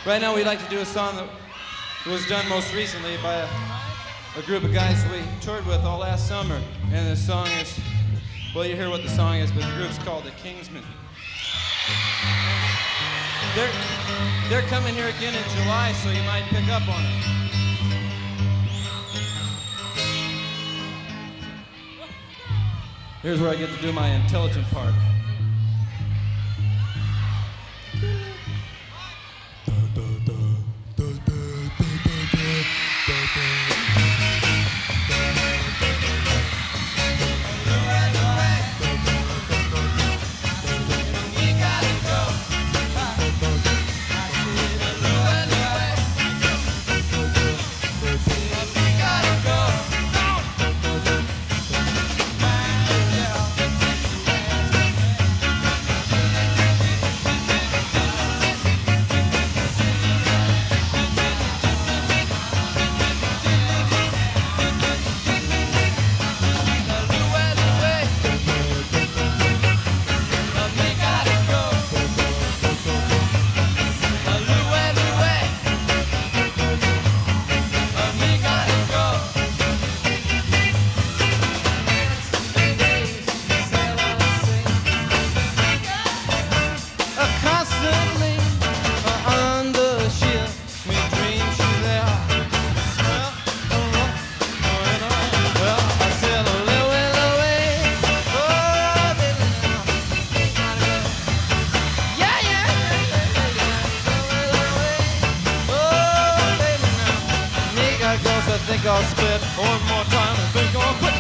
Right now we'd like to do a song that was done most recently by a group of guys we toured with all last summer. And the song is, well, you hear what the song is, but the group's called The Kingsmen. They're coming here again in July, so you might pick up on it. Here's where I get to do my intelligent part. I think I'll spit one more time and think I'll quit.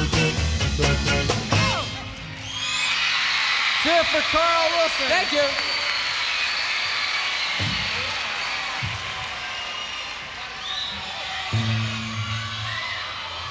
For Carl Wilson. Thank you.